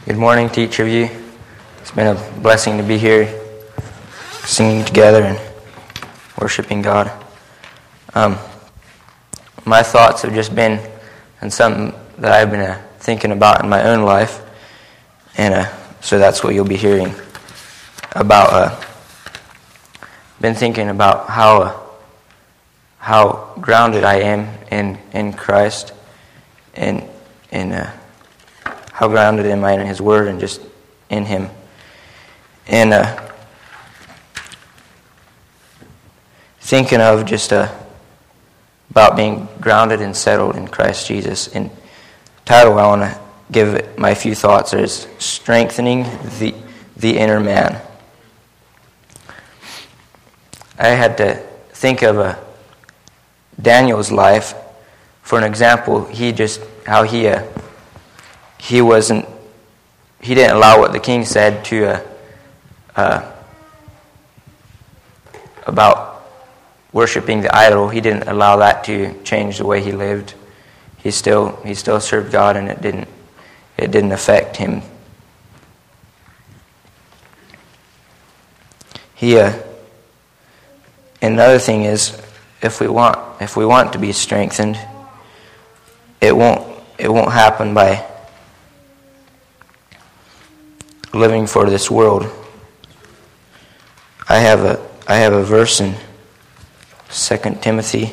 Good morning to each of you. It's been a blessing to be here, singing together and worshiping God. My thoughts have just been on something that I've been thinking about in my own life, and so that's what you'll be hearing about. Been thinking about how grounded I am in Christ, and how grounded am I in His Word and just in Him. And thinking of just about being grounded and settled in Christ Jesus. And the title I want to give it, my few thoughts is Strengthening the Inner Man. I had to think of Daniel's life for an example. He didn't allow what the king said to about worshiping the idol. He didn't allow that to change the way he lived. He still served God, and it didn't affect him. Another thing is, if we want to be strengthened, it won't happen by living for this world. I have a verse in 2 Timothy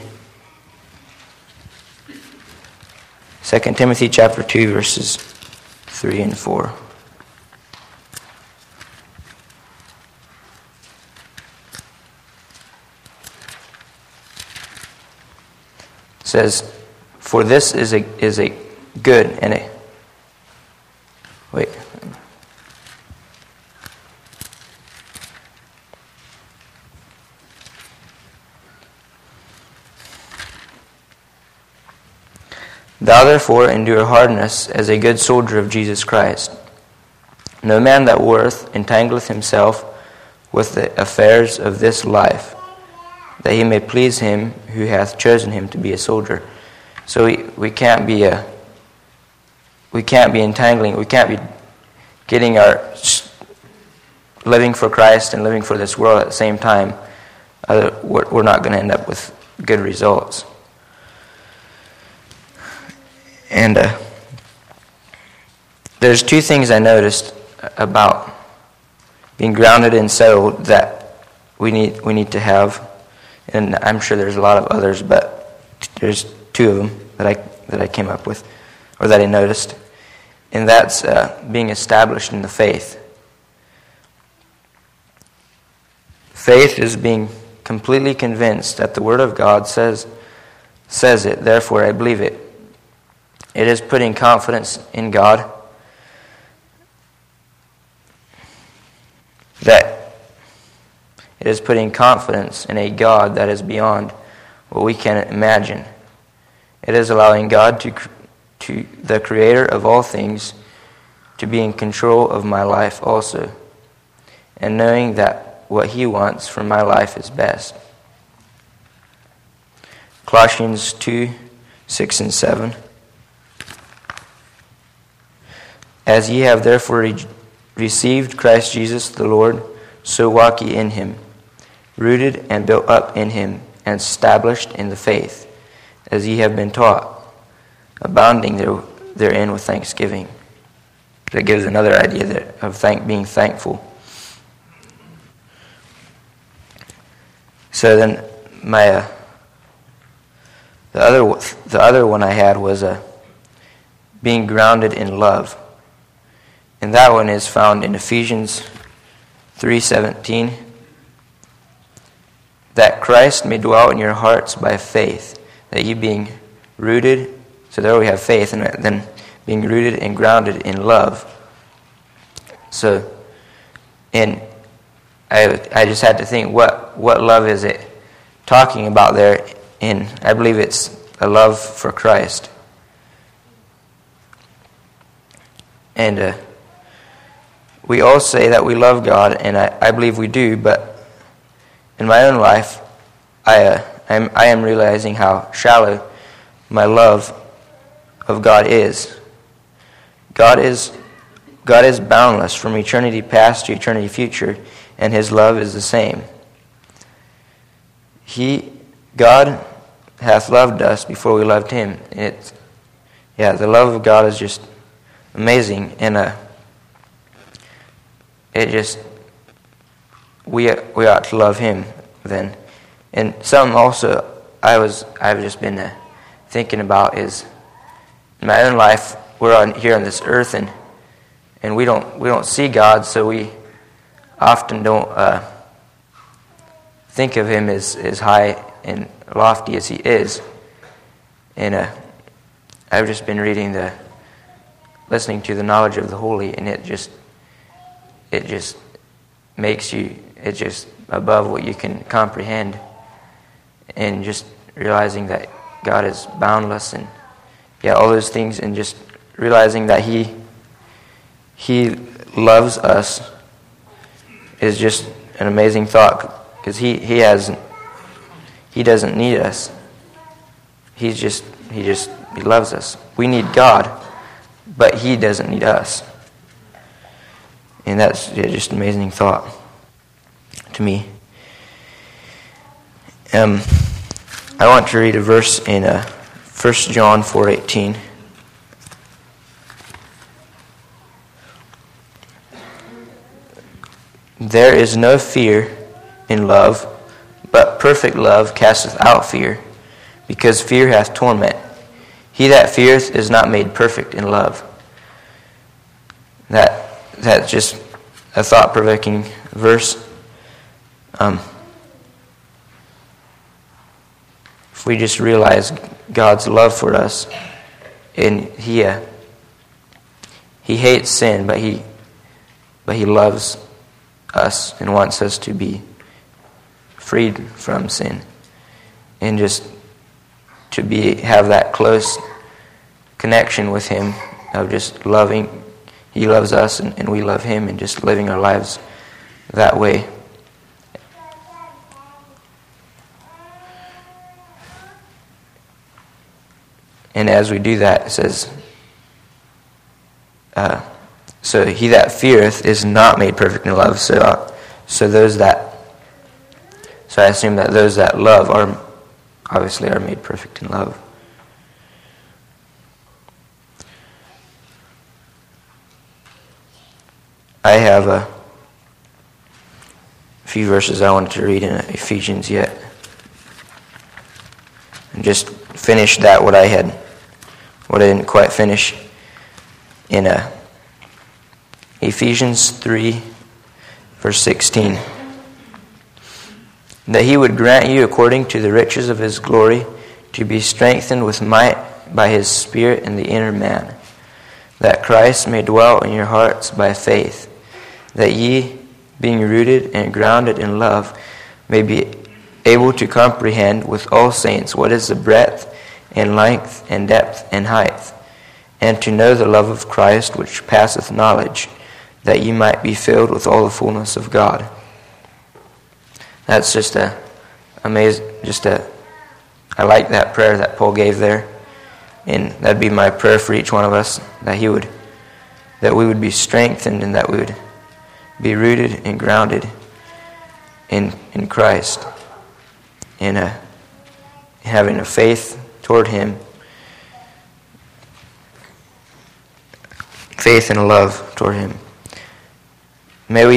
chapter 2, verses 3 and 4. It says, "For this is a good and a..." Wait. "Thou therefore endure hardness as a good soldier of Jesus Christ. No man that warreth entangleth himself with the affairs of this life, that he may please him who hath chosen him to be a soldier." So we can't be entangling. We can't be getting living for Christ and living for this world at the same time. We're not going to end up with good results. And there's two things I noticed about being grounded and settled that we need to have, and I'm sure there's a lot of others, but there's two of them that I came up with, or that I noticed, and that's being established in the faith. Faith is being completely convinced that the Word of God says it, therefore I believe it. It is putting confidence in God, that it is putting confidence in a God that is beyond what we can imagine. It is allowing God to the Creator of all things, to be in control of my life also, and knowing that what He wants for my life is best. Colossians 2, 6 and 7. "As ye have therefore received Christ Jesus the Lord, so walk ye in Him, rooted and built up in Him, and established in the faith, as ye have been taught, abounding therein with thanksgiving." That gives another idea of being thankful. So then, the other one I had was being grounded in love. And that one is found in Ephesians 3:17. "That Christ may dwell in your hearts by faith, that ye being rooted..." So there we have faith, and then being rooted and grounded in love. So, and I just had to think, what love is it talking about there? And I believe it's a love for Christ. And we all say that we love God, and I believe we do, but in my own life, I am realizing how shallow my love of God is. God is God is boundless from eternity past to eternity future, and his love is the same. God hath loved us before we loved him. The love of God is just amazing, and we ought to love him then. And something also I've just been thinking about is in my own life. We're here on this earth, and we don't see God, so we often don't think of him as high and lofty as he is. And I've just been listening to the knowledge of the holy, and it just makes you, it's just above what you can comprehend, and just realizing that God is boundless, and all those things, and just realizing that he loves us is just an amazing thought, because he doesn't need us. He loves us. We need God, but he doesn't need us. And that's just an amazing thought to me. I want to read a verse in 1 John 4:18. There is no fear in love, but perfect love casteth out fear, because fear hath torment. He that feareth is not made perfect in love. That's just a thought-provoking verse. If we just realize God's love for us, and he hates sin, but he loves us and wants us to be freed from sin, and just to have that close connection with him of just loving. He loves us, and we love him, and just living our lives that way. And as we do that, it says, so he that feareth is not made perfect in love. So I assume that those that love are made perfect in love. I have a few verses I wanted to read in Ephesians yet, and just finish that what I didn't quite finish in Ephesians 3, verse 16. That he would grant you, according to the riches of his glory, to be strengthened with might by his Spirit in the inner man, that Christ may dwell in your hearts by faith, that ye, being rooted and grounded in love, may be able to comprehend with all saints what is the breadth and length and depth and height, and to know the love of Christ which passeth knowledge, that ye might be filled with all the fullness of God. That's just amazing. I like that prayer that Paul gave there, and that'd be my prayer for each one of us, that we would be strengthened, and that we would be rooted and grounded in Christ, in having a faith toward him, faith and love toward him. May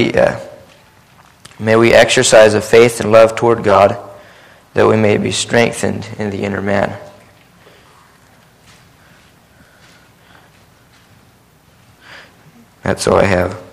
we exercise a faith and love toward God, that we may be strengthened in the inner man. That's all I have.